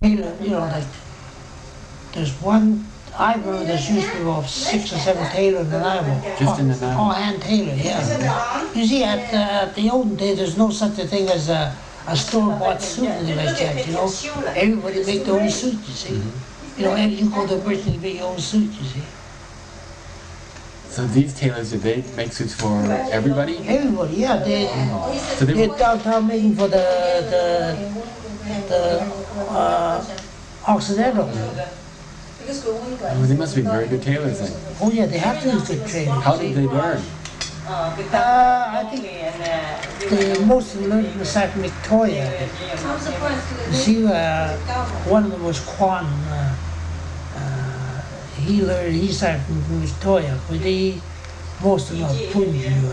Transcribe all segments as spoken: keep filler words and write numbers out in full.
tailor, you know, like there's one. I remember there's used to be about six or seven tailors in Nanaimo. Just in Nanaimo? Oh, hand tailor, yeah. You see, at, uh, at the olden days, there's no such a thing as a, a store-bought suit and anything like that, you know. Everybody make their own suit, you see. Mm-hmm. You know, and you go to a person to make your own suit, you see. So these tailors, did they make suits for everybody? Everybody, yeah. They, oh. so they they're downtown making for the, the, the uh, Occidental. Oh, they must be very good tailors then. Oh yeah, they have to be good trainers. How did they learn? Uh, I think they mostly learned from the side from Victoria. You see, uh, one of them was Quan. Uh, uh, he learned his side from, from Victoria, but they, most of them are Punju and,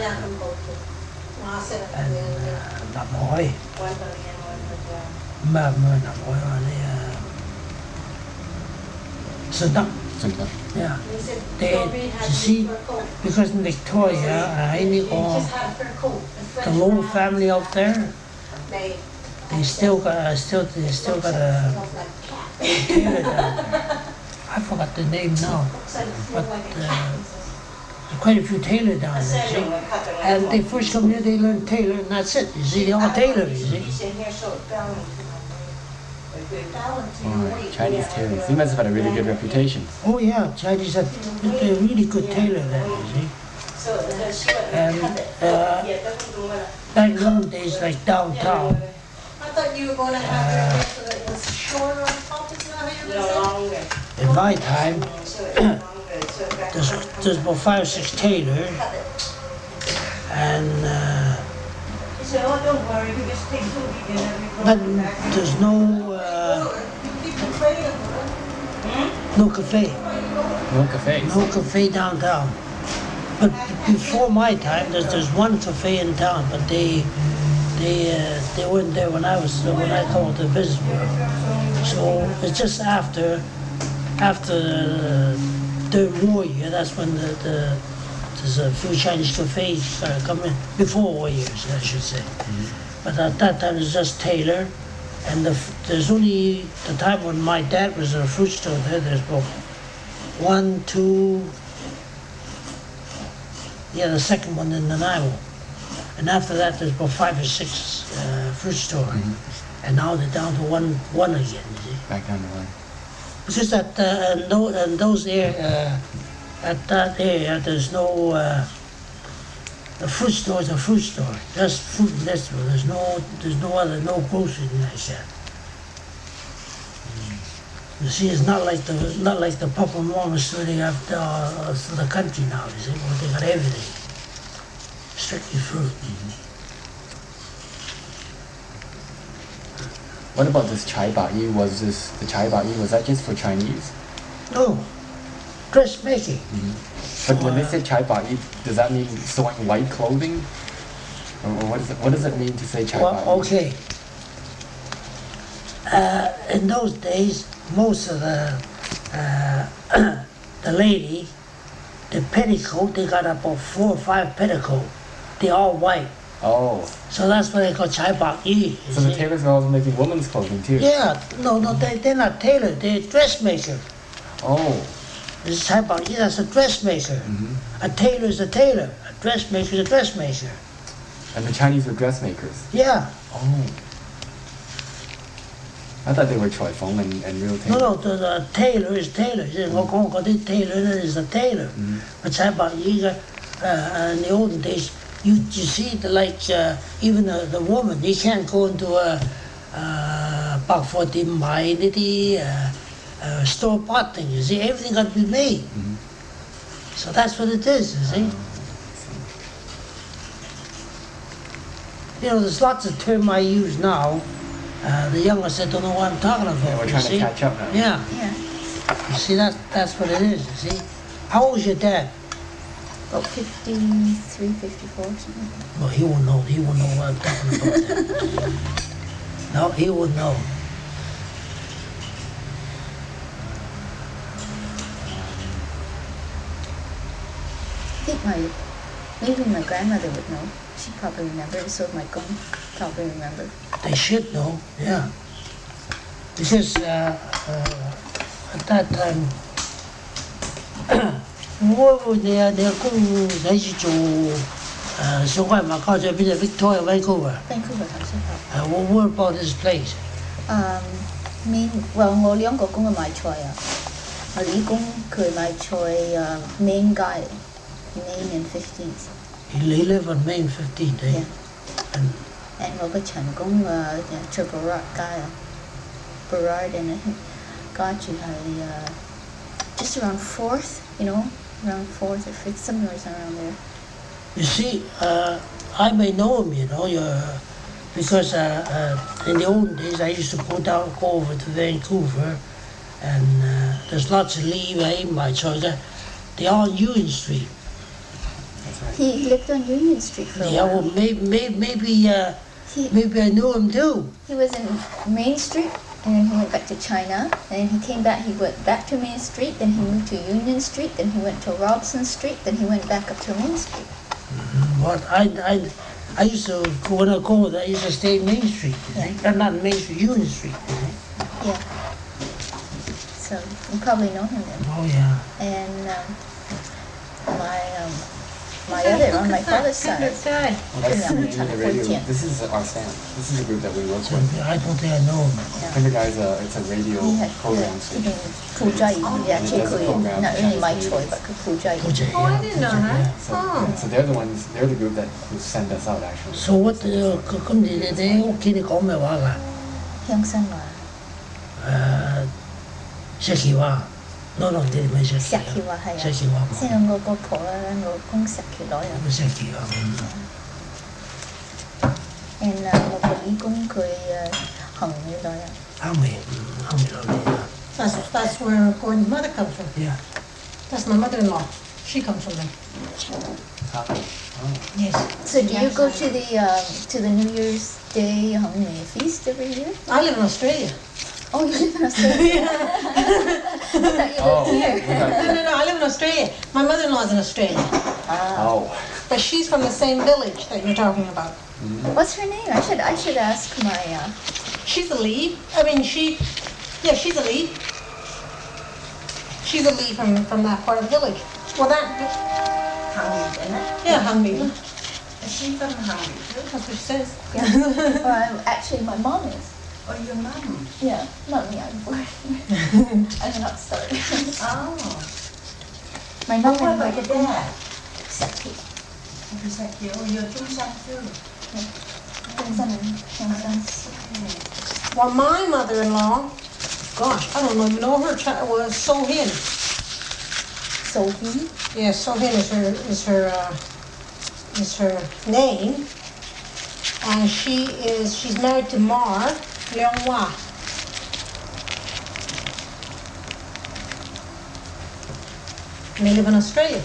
uh, and uh, Namoy. Namoy, Sedap. Yeah. They, you see, because in Victoria, I uh, the Low family out there, they still got, uh, still, they still got a tailor down there. I forgot the name now, but uh, quite a few tailors down there, see? And they first come here, they learn tailor, and that's it. You see, they're all tailors, you see? Oh, Chinese tailors. They must have had a really good reputation. Oh yeah, Chinese had a really good tailor then, you see. And uh, back in those days, like downtown, uh, in my time, there's, there's about five or six tailors, and uh, but there's no uh, no cafe. No cafe. No cafe downtown. But before my time, there's there's one cafe in town, but they they uh, they weren't there when I was when I came to the business world. So it's just after after the war year. That's when the, the there's a few Chinese cafes started coming before war years, I should say. Mm-hmm. But at that time, it's just tailor, and the, there's only the time when my dad was in a fruit store there. There's about one, two, yeah, the second one in Nanaimo, and after that, there's about five or six uh, fruit stores, mm-hmm. and now they're down to one, one again. You see? Back down to one. Because at uh, in those, in those area, uh, at that area, there's no. Uh, The fruit store is a fruit store, just fruit and vegetable. There's no, there's no other, no grocery like that. Mm. You see, it's not like the, not like the Papa Mama store they have the, uh, the country now. You see, well, they got everything, strictly fruit. Mm-hmm. What about this chai ba yi? Was this the chai ba yi? Was that just for Chinese? No, dressmaking. Mm-hmm. But when they say chai ba yi, does that mean sewing white clothing? Or what, is it, what does it mean to say chai ba yi? Well, okay. Uh, in those days, most of the uh, the lady, the petticoat, they got about four or five petticoat. They're all white. Oh. So that's why they call chai ba yi. So the tailors are also making women's clothing too? Yeah. No, no, they, they're not tailors. They're dressmaker. Oh. This is chai ba yi, that's a dressmaker. Mm-hmm. A tailor is a tailor. A dressmaker is a dressmaker. And the Chinese were dressmakers? Yeah. Oh. I thought they were Choi Feng and, and real tailors. No, no, the, the tailor is tailor. Mm-hmm. The tailor is a tailor. Mm-hmm. But chai ba yi, uh, in the olden days, you, you see, the, like, uh, even the, the woman, they can't go into a bak for the mai, uh, Uh, store-bought thing, you see, everything got to be made. Mm-hmm. So that's what it is, you see. You know, there's lots of terms I use now. Uh, the younger said don't know what I'm talking about. Yeah, we're trying see? to catch up now. Yeah. yeah. You see, that's, that's what it is, you see. How old is your dad? About fifty-three, fifty-four, something. Well, he won't know. He won't know what I'm talking about. No, he won't know. I think my, maybe my grandmother would know. She probably remembered, so my gum probably remember. They should know, yeah. because uh, uh, at that time, 我你啊你阿公喺住做誒上海馬交在邊度 Victoria Vancouver。 Vancouver 頭先係。 誒 what what about this place？ Um, main well 我兩個公嘅賣菜啊，我李公佢賣菜啊 Main 街 Main and fifteenth。 He live on Main fifteen, eh? Yeah. And And 我個陳公啊在 Burrard 街啊 Burrard and 家住係啊 just around fourth, you know, around fourth or fifth, somewhere around there. you see, uh, I may know him, you know, you're, because uh, uh, in the old days I used to go down, go over to Vancouver, and uh, there's lots of leave in my choice. They are on Union Street. That's right. He, he lived on Union Street for a Yeah, while. well, maybe, maybe, maybe, uh, He, maybe I knew him too. he was in Main Street, and then he went back to China, and then he came back, he went back to Main Street, then he moved to Union Street, then he went to Robson Street, then he went back up to Main Street. But I, I, I used to, when I go there, I used to stay in Main Street, you think? Uh, not Main Street, Union Street, you think? Yeah. So you probably know him then. Oh, yeah. And um, my um, my other on my father's side. Well, that's Yeah. the name of the radio. Yeah. This is our stand. This is the group that we work So, with. I don't think I know him. Timber Guy's a, it's a radio He had program he station. put yeah, actually not really my choice, but Pujai. Pujay, Oh, I yeah, didn't know Pujay, that. yeah. So, Oh. yeah, so they're the ones, they're the group that who send us out actually. So what, uh, 咁你哋喺屋企你講咩話㗎？ 鄉紳話誒，石岐話，no no，你哋咪石岐石岐話係啊石岐話先講， 我個婆啦，我公石岐攞人。 咁石岐話咁。 And 啊，我個義工佢誒行語攞人。 啱未？啱未攞嚟啊？ That's, that's where Gordon's mother comes from. Yeah. That's my mother-in-law. She comes from there. Huh? Oh. Yes. So do you go to the um, to the New Year's Day Hungry feast every year? I live in Australia. Oh, you live in Australia. I thought you Oh, lived here. we No, got- no, no, I live in Australia. My mother-in-law's in Australia. Ah. oh. But she's from the same village that you're talking about. What's her name? I should I should ask my. Uh, She's a Lee. I mean, she, yeah, she's a Lee. She's a Lee from, from that part of the village. Well, that, Hungry, isn't it? yeah, Hungry. Is she from Hungry too? That's what she says. yeah. Well, I'm- actually, my mom is. Or your mum? Yeah, not me. I'm born here. I'm not started. Oh. My mom What and my about your dad? Saki. Is that you? Oh, you're Jungsan too. Well, my mother-in-law, gosh, I don't even know her child was Sohin. So he. Yeah, Sohin is her is her uh, is her name, and she is she's married to Mar Leonghua. And they live in Australia.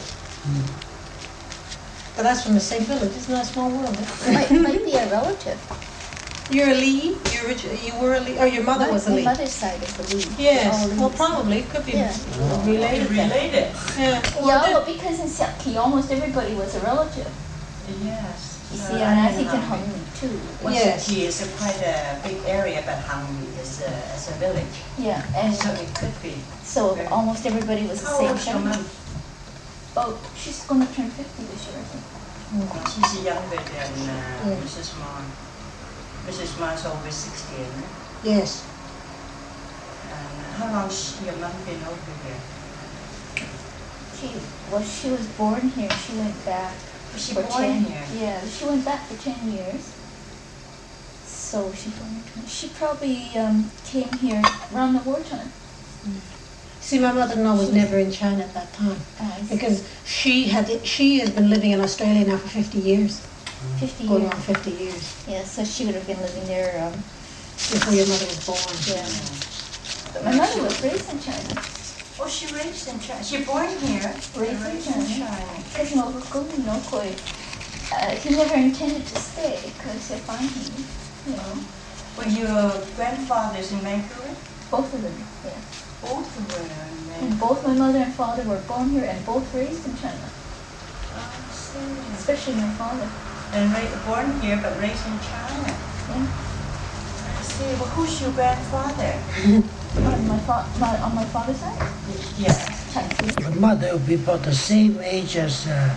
But that's from the same village. Isn't that a small world? eh? Might, might be a relative. You're a Lee. You're origi- you were a Lee. Oh, your mother My, was a my Lee. mother's side is a Lee. Yes. All Well, Lees. probably could be Yeah. related. then. Related? Yeah. Well, Yeah, then- well, because in Saki, almost everybody was a relative. Yes. You Uh, see, and I in think in Hungary. Hungary too. Well, Yes. Saki is a quite a big area, but Hungary is a, is a village. Yeah, and So it could be. so almost everybody was the How same old's your family. mum? Oh, she's gonna turn fifty this year, I think. She's younger than uh, Yeah. Missus Ma. Missus Ma's over sixty, isn't it? Yes. And how long's your mum been over here? She well, she was born here. She went back Was she for born ten. here? Yeah, she went back for ten years. So she born in She probably um, came here around the wartime. See, my mother-in-law was never in China at that time Uh, it's because she had she has been living in Australia now for fifty years, fifty going years. on fifty years Yeah, so she would have been living there. Um, before your mother was born. yeah. But my mother was raised in China. Oh, she raised in China. She born here. Raised in China. China. Because no, no, quite. Uh, he never intended to stay because if I him, you know, Were your grandfathers in Vancouver? both of them. Yeah. Both were in And Vancouver. both my mother and father were born here and both raised in China. Oh, serious. Especially my father. And ra- born here but raised in China. Yeah. I see. see, well, who's your grandfather? On my, fa- my, on my father's side? Yeah. Chinese. My mother would be about the same age as uh,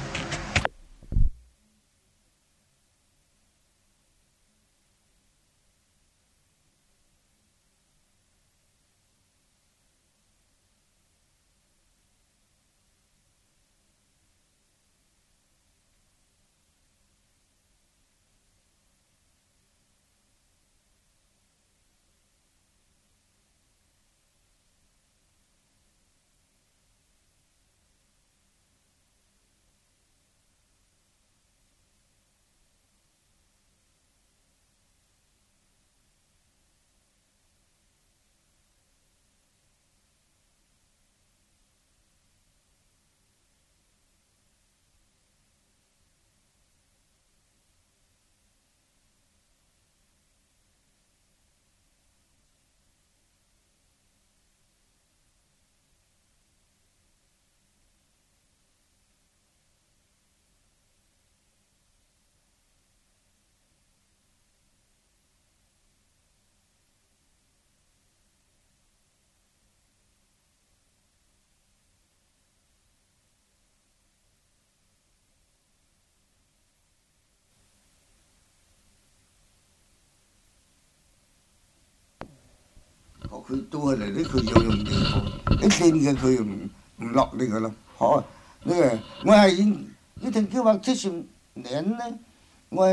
佢多嚟呢，佢有用地方，一天嘅佢唔唔落嚟噶咯，嗬？呢個我係已已經叫話七十年咧，我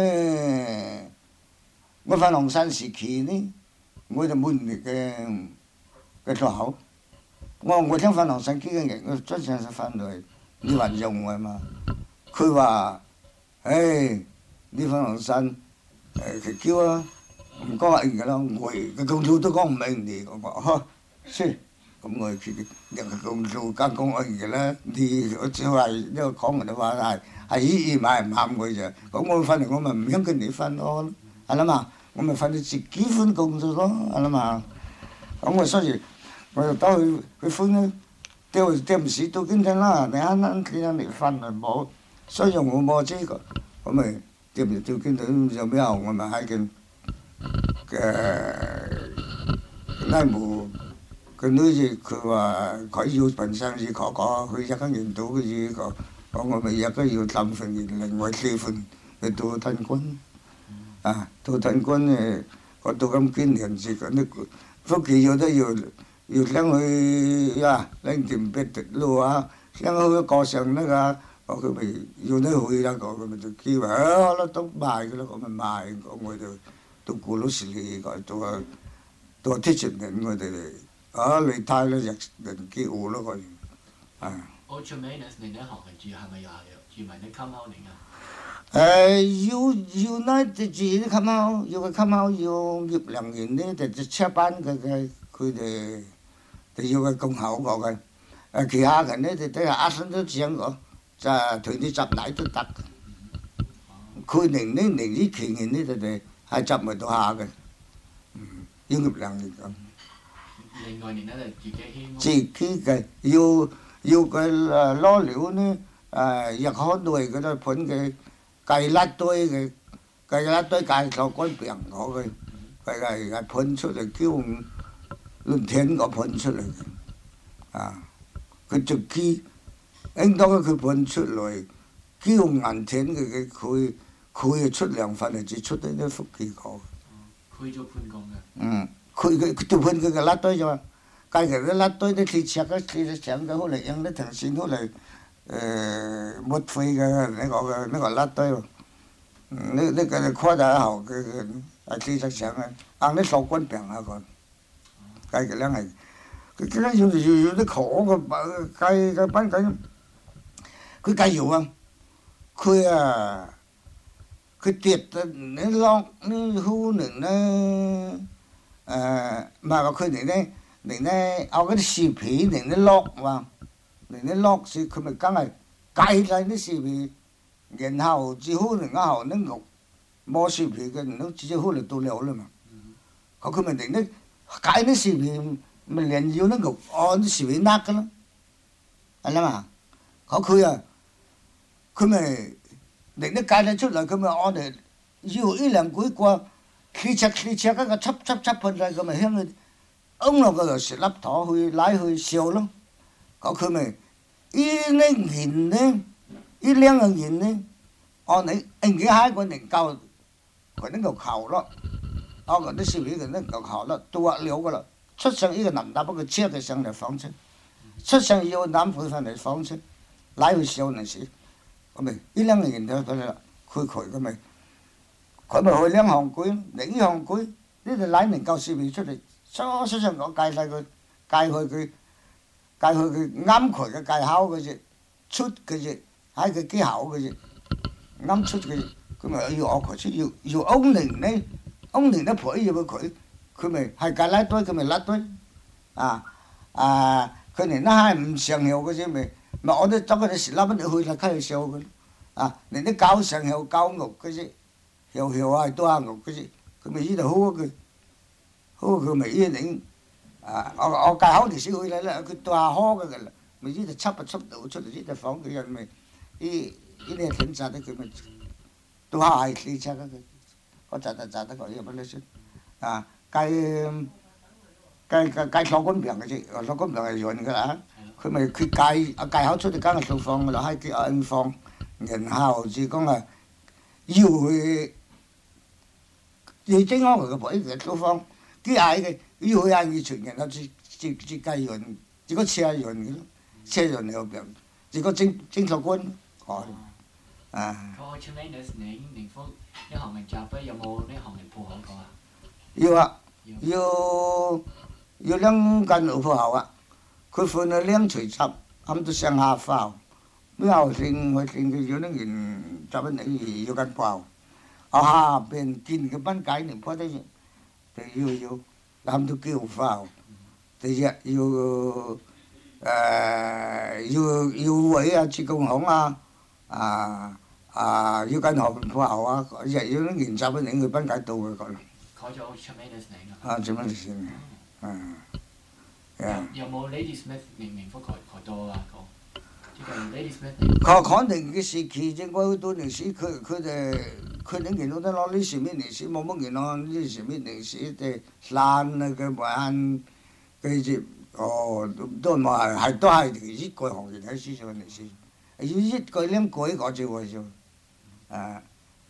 我翻龍山時期呢，我就滿力嘅嘅出口。我我聽翻龍山幾個人，我專程是翻來你話用嘅嘛。佢話：，誒，你翻龍山誒佢叫啊！ 唔講話應嘅咯，我個工作都講唔應你，我講呵，是，咁我佢人個工作梗講應嘅啦，你我只係呢個講嘅話係係意義買唔啱佢啫，咁我翻嚟我咪唔想跟你分咯，係啦嘛，我咪分你自己分工作咯，係啦嘛，咁我所以我就到去去分咧，掉掉唔少到今天啦，你啱啱佢樣嚟分咪冇，所以我冇這個，咁咪掉唔掉今天有咩我咪喺佢。 誒，拉姆個女兒佢話佢要辦生意，佢講佢一間人到嘅嘢個，講我咪一個要三份，另外四份去到吞軍，啊，到吞軍誒，我到咁幾年時間呢個，福建要都要要將佢呀，拎掂俾直路啊，將佢過上那個，我佢咪要得去啦，我佢咪就叫話啊，我都賣嘅啦，我咪賣，我我就。 到古老時嚟個，到啊到鐵前人我哋啊嚟睇咧人人幾好咯佢，啊。 我出名咧，你哋學係住係咪又係住埋啲 come out 嚟㗎？ 誒要要呢就住啲 come out，要個 come out 要業兩年咧就就車班嘅嘅佢哋就要個功效個嘅，誒其他人咧就都係阿生都講個，就同啲執奶都得。佢寧呢寧呢期年呢就係。 係執唔到下嘅，嗯，要業兩年咁。 另外年咧就自己希望。 自己嘅要要佢誒攞料呢誒入口內嗰啲盤嘅計甩堆嘅計甩堆計錯嗰病我嘅，計係係盤出嚟叫論天個盤出嚟嘅，啊，佢就機應當佢盤出嚟叫銀天嘅嘅佢。 佢係出糧份嚟，只出得啲福記個。 佢做判工嘅。 嗯，佢佢佢做判佢嘅甩堆啫嘛，計其啲甩堆啲鐵尺嘅鐵尺嘅好嚟用啲藤線好嚟誒抹灰嘅呢個嘅呢個甩堆喎。嗯，呢呢個擴大後嘅嘅係鐵尺上嘅，硬啲掃棍病下個。計其兩係，佢佢要要要啲可個計計班計，佢計要啊，佢啊。 佢跌得你落你好能咧，誒唔係話佢哋咧，嚟咧เอา嗰啲樹皮嚟咧落嘛，嚟咧落時佢咪梗係計晒啲樹皮，然後至好能啱後啲肉冇樹皮嘅，都至好嚟到了啦嘛。佢佢咪嚟咧計啲樹皮，咪連要啲肉按啲樹皮甩嘅咯，係啦嘛。佢佢啊，佢咪。 嚟啲計得出嚟，佢咪我哋要一兩鬼過， 汽車汽車嗰個插插插噴嚟，佢咪向佢掹落個就食粒糖去拉去燒咯。咁佢咪依啲鹽咧，依兩個鹽咧，哦你應該喺個能夠佢能夠烤咯，哦嗰啲小魚佢能夠烤咯，多了個啦，出上一個南大把佢切嘅上嚟放出，出上要南盤翻嚟放出，拉去燒嚟食，咁咪依兩個鹽就佢啦，佢佢咁咪。佢咪去兩行管，另一行管呢條奶能夠試味出嚟，初初上我介曬佢，介佢佢，介佢佢啱佢嘅介口嘅啫，出嘅啫，喺佢機口嘅啫，啱出嘅，佢咪要學佢出，要要翁寧呢，翁寧都陪住佢，佢咪係介拉堆，佢咪拉堆，啊啊，佢連那係唔上校嘅啫咪，咪我哋執佢哋食粒乜嘢去啦，開去上佢，啊，連啲教上校教屋嘅啫。hiệu hiệu ai toa ngục cái gì cái mấy cái hú cái hú cái mấy cái này à ở ở cái háo thì sẽ hồi lại là cái toa ho cái cái là mấy cái chấp chấp đủ cho cái cái phóng cái gần mày cái cái này thiên gia đấy cái mình toa ai thì chắc cái có chặt chặt chặt có gì bây giờ à cái cái cái cái lò cơm biển cái gì lò cơm biển là rồi cái đã cái mày cái cái cái háo出嚟梗係做放啦，喺cái ăn放然後就講係要去。你正安佢個婆嘅都方，啲嗌嘅要去嗌佢全人啊，自自自計潤，自個車潤嘅咯，車潤有病，自個政政策官，哦，啊。 個出名嘅你寧福呢行人集咧有冇呢行人鋪口過啊？ 要啊，要要兩間老鋪口啊，佢換咗兩錘插，咁都上下包，咩後剩佢剩佢要兩件集緊你要間鋪口。ở hà bên kinh cái bán cái này có đấy thì yêu yêu làm tôi kêu vào thì giờ yêu yêu yêu vậy à chỉ công hỏng à à à yêu cái họ vào à giờ yêu nó nhìn sao với những người bán cái tù rồi còn có cho tremendous này à tremendous này à 有冇 Lady Smith 明明福佢佢多啊個？ 佢肯定嘅時期，正我好多年時，佢佢哋佢哋見到得攞呢時咩年時，冇乜見到呢時咩年時，誒爛啊嘅玩嘅接，哦都都唔係係都係一個行業喺市場年時，要一個兩個一個做嘅啫，啊。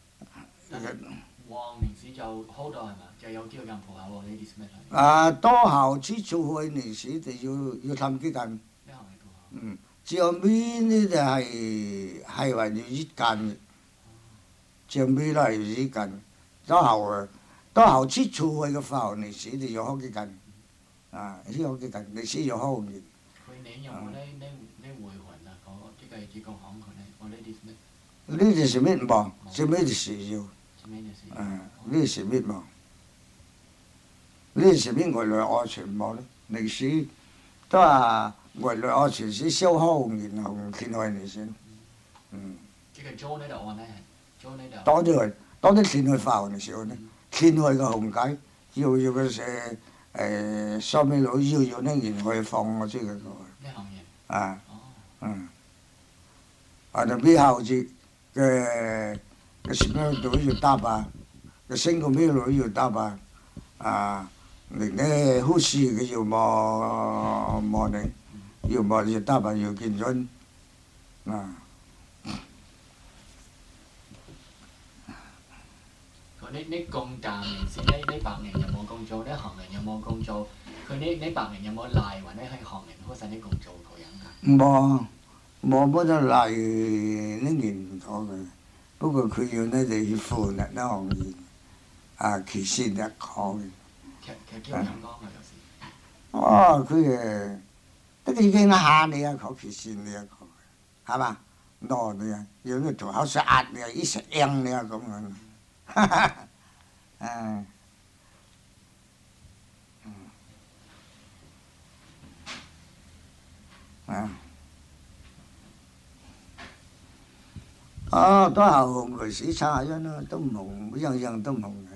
旺年時就好多係嘛？就有幾個間鋪頭喎 ，Lady Smith 啊，多後之做開年時就要要氹幾間。 呢行係鋪頭。 嗯。最尾呢就係係話要一間，最尾都係要一間。到後啊，到後出處去嘅話，歷史就要好幾間，啊，呢好幾間歷史要好嘅。 佢你有冇呢呢呢回魂啊？嗰即係自貢行佢呢，我呢啲咩？ 呢啲係咩冇？最尾就係要，啊，呢啲係咩冇？呢啲係咩外來安全冇咧？歷史都係。外來安全是消耗然後填開嚟先，嗯。 即係租呢度按呢，租呢度。 多啲去，多啲填去化嘅時候呢，填去個紅解，要要個誒誒收尾佬要要呢然後放我知佢個。呢行嘢。 啊。哦。嗯。啊，就尾後節嘅嘅什麼都要打扮，嘅升個尾佬要打扮，啊，你呢護士嘅要冇冇呢？要麼就打扮要見準，啊！ 佢呢呢咁大年先，呢呢百年有冇工做？呢行人有冇工做？佢呢呢百年有冇賴或者係行人好使呢工做個人㗎？ 冇冇乜得賴呢年唔妥嘅，不過佢要呢就要負責呢行業，啊其先一講嘅。 其其叫人講啊有時。 哦，佢誒。得佢已經下你一個其先你一個，係嘛？攞你啊，要你做好實壓你啊，一實應你啊咁樣，哈哈，誒，嗯，啊，哦，都係紅佢死差咗啦，都唔紅，樣樣都唔紅嘅。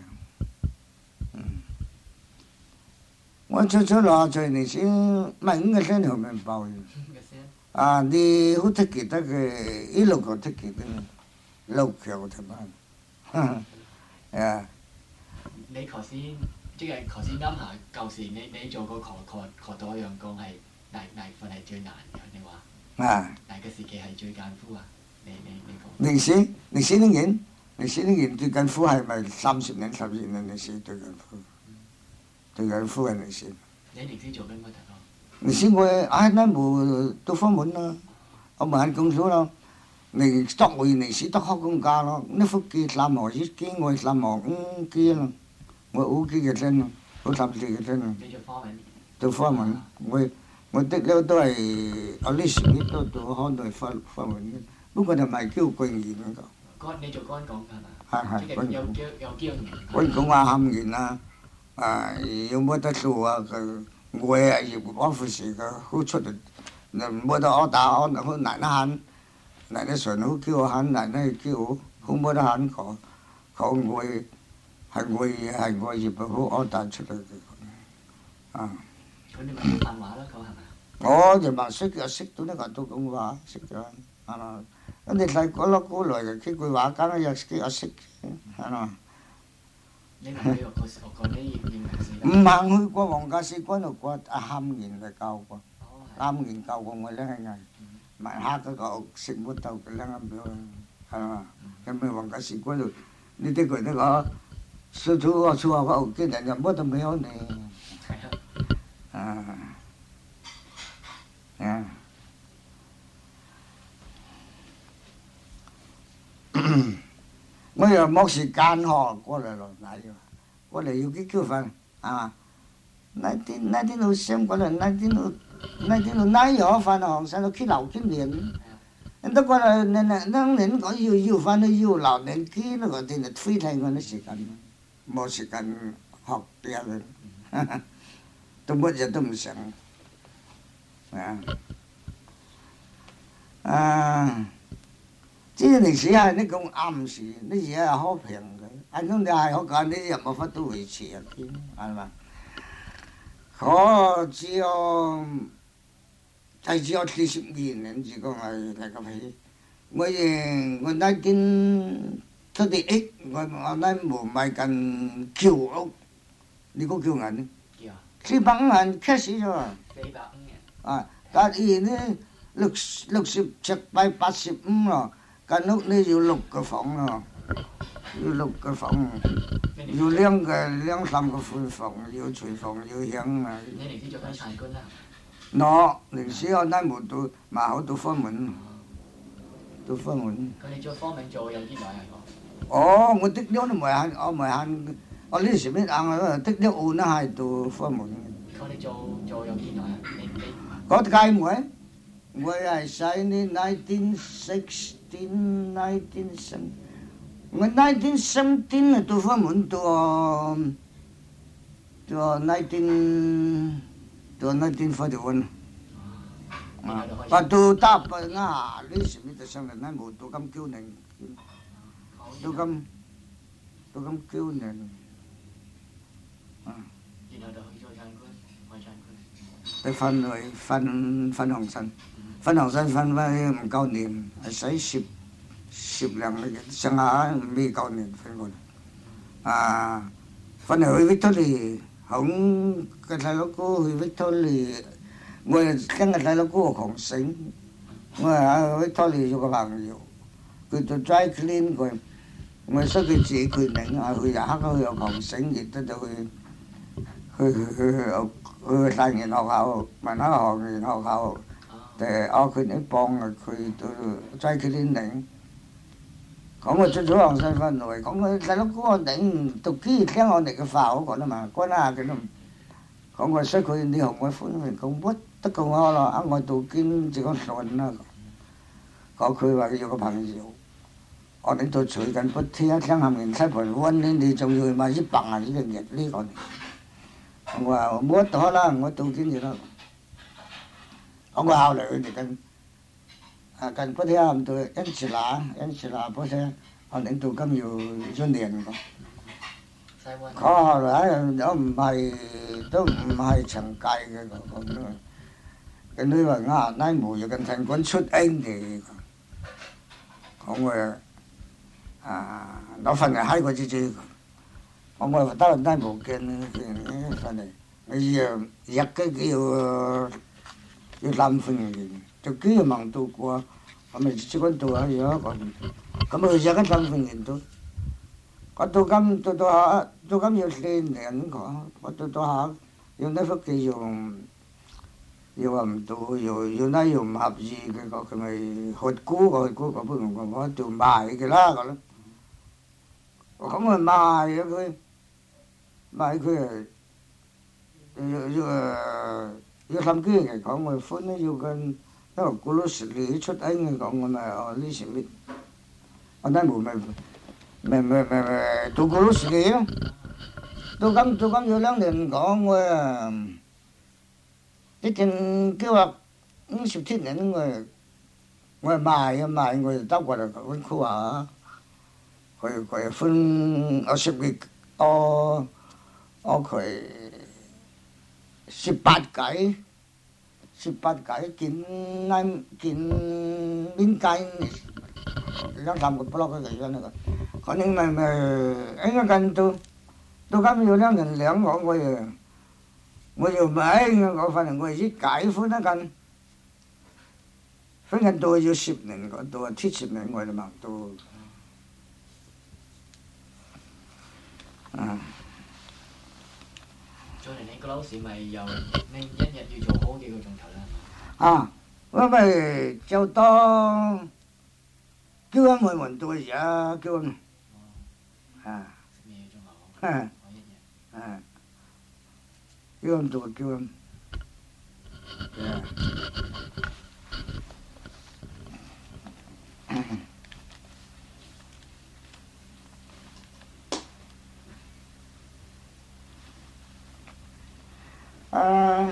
我出出落去你先買五個先後面包嘅，啊！你好得記得嘅，一路個得記得，六條同埋，啊！ 你頭先即係頭先啱下舊時你你做個學學學到一樣工係大大份係最難嘅，你話？ 啊！ 大嘅時期係最艱苦啊！你你你講。 歷史歷史呢年歷史呢年最艱苦係咪三十年十二年歷史最艱苦？最艱苦係歷史。 你歷史做緊乜嘢咯？ 歷史我喺那冇讀課文咯，我咪喺公司咯。你作為歷史都學公家咯，你福建三河一幾我三河五幾咯，我五幾嘅真咯，我十四嘅真咯。 你做科文？ 做科文，我我的了都係我呢時都做看待科科文嘅，不過就唔係叫貴言嗰個。 乾你做乾講係嘛？ 係係乾講。 有有有經驗。 乾講話喊言啊，啊有冇得做啊？佢我啊要安撫時個好出嚟，冇得我打我好難得喊。奶奶純好叫我喊，奶奶叫我好冇得喊講，講我係我係我業好我彈出嚟嘅，啊！ 咁你咪講泛話咯，講係咪？ 我就話識就識到呢個都講話識咗，係嘛？咁你睇嗰粒過來嘅幾句話講又識又識，係嘛？ 你咪去學過學過呢應應歷史？ 唔行去過黃家士嗰度過阿喊言嚟教過，喊言教過我咧係藝。埋下嗰個食乜豆嘅兩咁樣，係嘛？咁咪黃家士嗰度，你啲佢呢個說出我說話我見人就乜都沒有呢，啊啊！我又冇時間學過嚟咯，嗱要過嚟要幾叫份啊？那天那天到上過嚟，那天到。那啲路哪有翻啊？上到去樓天年，人都過來，那那那人講要要翻都要樓年幾那個天就推替我啲時間，冇時間學啲嘢，都乜嘢都唔成，啊啊！即係歷史係呢咁啱時，啲嘢係好平嘅，係咁你係好簡，你又冇法都維持啊，係嘛？我只有係只有四十二年至講係嚟咁起。我誒我那間出啲益，我我那冇買緊橋屋，你個橋銀咧？四百五銀開始咗啊！ 四百五銀。 啊！但係呢六六十尺by八十五咯，間屋呢要六個房咯。要六個房，要兩個兩三個飯房，要廚房，要響啊！ 你歷史做緊殘官啦？ 喏，歷史我嗱冇讀，嘛好讀科文，讀科文。 咁你做科文做有幾耐啊？ 哦，我的了都唔係限，我唔係限，我呢時邊硬啊，的了我那係讀科文。 咁你做做有幾耐啊？你你嗰屆我，我係細呢 nineteen sixteen nineteen seventeen。我 nineteen seventeen 啊，讀科文讀讀 nineteen 讀 nineteen forty-one 啊，我讀大半啊，呢時咪就上嚟嗱冇讀咁久年，讀咁讀咁久年，啊。 然後就去做殘官，開殘官。 你翻去翻翻紅山，翻紅山翻翻唔夠年，係使十。十兩個月，上下未夠年份過，啊！翻嚟去 Victoria，響個細佬哥去 Victoria，我跟個細佬哥狂醒，我喺 Victoria有個朋友，佢做 dry clean 佢，我識佢自己佢領啊，佢又黑佢又狂醒，亦都就去去去去去去大研學校，問下學研學校，誒，我佢啲幫啊，佢做 dry clean領。講我出咗行山翻來，講佢細佬哥我頂讀幾聽我哋嘅話好講啦嘛，關下佢都講我識佢，你學我歡佢講乜得講我咯，啊我讀經只講信啦，講佢話佢有個朋友，我哋到最近不聽聽下面七盤溫呢，你仲要買一百啊呢個嘢呢個，我話冇得啦，我讀經就得，我個後來佢哋跟。啊，近不聽唔到，因此啦，因此啦，不聽，我領導今要一年個。佢後來都唔係，都唔係長屆嘅個咁樣。佢女話啱，拉無又跟陳冠出英嘅，講我啊，攞份嚟閪過支支。 我我到那冇見嘅翻嚟，要一個要要三分嘅，就幾個忙到過，我咪只管做下嘢個，咁佢一個三分嘅都，我到今到到下到今要四年個，我到到下要呢幅嘅用。要話唔到，要要呢要唔合意嘅個，佢咪學估個學估個，不如我我就賣嘅啦咁咯。咁咪賣咗佢，賣佢誒要要誒要心機嚟講，我寬咧要跟因為古老時你出嚟嘅講，我咪哦呢時咪，我呢冇咪咪咪咪咪到古老時嘅咯，到今到今有兩年講我誒。一定叫話五十七年我我賣啊賣我就兜過嚟揾佢話，佢佢分我十幾我我佢十八計十八計見啱見邊計兩三個 block 嘅樣嚟個，可能咪咪應該近到到今有兩年兩個我又。我就買我反正我一解分得緊，分緊到要十年個，到七十年我就忙到，嗯。 做嚟你個老師咪又你一日要做好幾個鐘頭啦。 啊，我咪就當叫佢門門做嘢啊，叫佢，啊， 咩鐘頭？ 嗯， 我一日。 嗯。叫人做叫人，啊，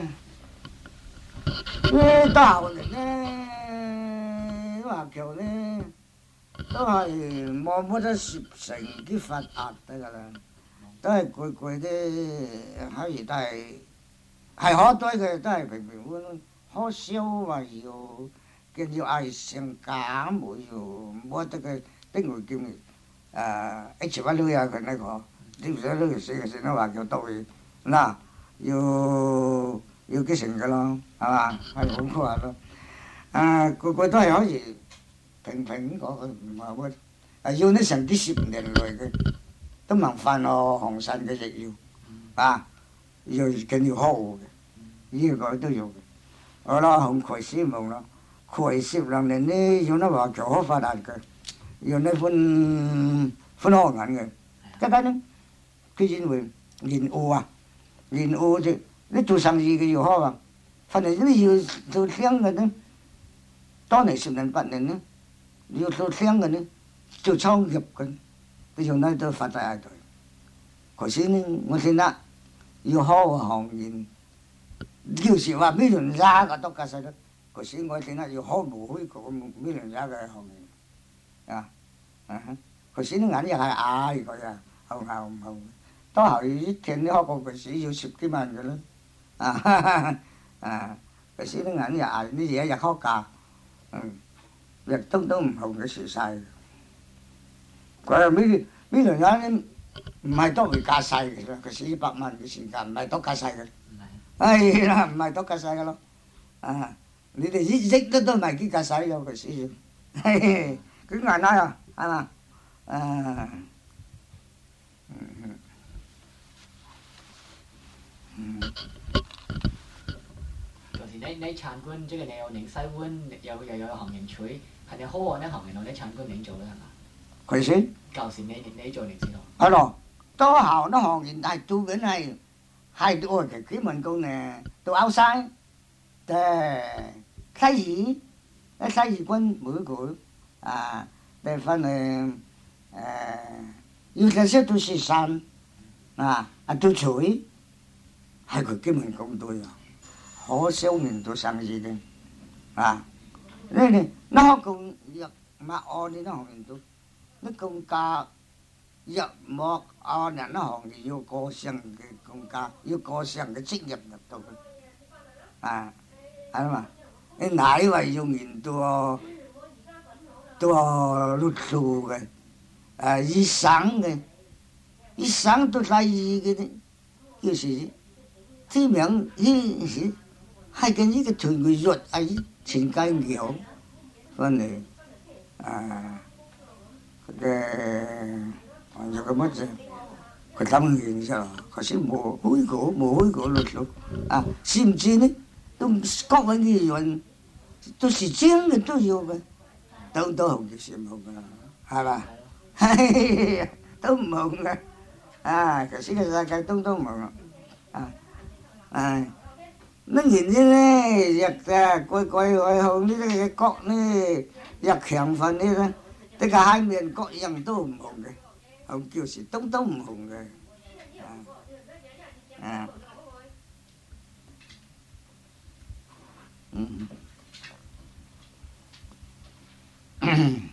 呢大學咧，華僑咧，都係冇乜得攝成啲發達得㗎啦。都係攰攰啲，可以都係係可堆嘅，都係平平穩穩，可燒話要見要嗌上價冇要冇得嘅，丁會叫誒 H 八六呀佢那個，你唔使都死嘅先啦，話叫多嘅，嗱要要幾成嘅咯，係嘛？係咁講下咯，誒個個都係可以平平講嘅，唔係乜，係要呢成幾十年嚟嘅。都麻煩我紅腎嘅亦要，啊，要緊要好嘅，呢個都要嘅。好啦，紅葵絲冇啦，葵絲兩年呢要呢華僑好發達嘅，要呢分分開銀嘅，一間呢佢認為連澳啊，連澳啫，你做生意嘅要好啊，反正你要做生嘅呢，多年十年八年呢，要做生嘅呢，做創業嘅。佢用呢都發達下台，可是呢，我聽得要好嘅行業，有時話美輪沙個都加曬啦。可是我聽得要好無虛個美輪沙嘅行業，啊，啊，可是呢眼又係矮個呀，後後唔後，到後一天呢學個可是要十幾萬嘅啦，啊啊，可是呢眼又矮，呢嘢又好價，嗯，亦都都唔好嘅時勢。佢話美美輪沙呢唔係多佢加曬嘅啦，佢四百萬嘅時間唔係多加曬嘅，係啦，唔係多加曬嘅咯，啊，你哋一億都都唔係幾加曬咗佢先，嘿嘿，佢硬拉啊，係嘛，啊，嗯嗯， 就是你你參觀即係你有領西灣有又有行人取，係你好我呢行人我你參觀領做啦係嘛？ 佢先。 舊時你你做領先咯。 係咯，多校啲行業係做緊係係我哋幾民工呢，到歐西，誒西二，一西二軍每個啊，嚟翻嚟誒，要嘅些都是山啊，啊都取，係佢幾民工多呀，好少年做生意嘅啊，你你哪個入馬鞍你都行業做。你公家入幕按人一行業要個性嘅公家，要個性嘅職業入到去，啊，係嘛？你哪位要面到到律師嘅，誒醫生嘅， 一生都在意嘅呢，就是知名呢是係跟呢個團佢肉係全街牛翻嚟啊嘅，有個乜啫？佢當然啫，可是冇開過冇開過律咯啊，甚至呢都各位議員都是真嘅都有嘅，都都紅嘅是冇㗎，係嘛？係都唔紅嘅。啊！可是個世界東東冇啊！啊！那人哋咧日啊，鬼鬼外號呢啲嘅國呢，日強份呢咧，呢個海面各樣都唔紅嘅，紅叫是東東唔紅嘅，啊啊嗯。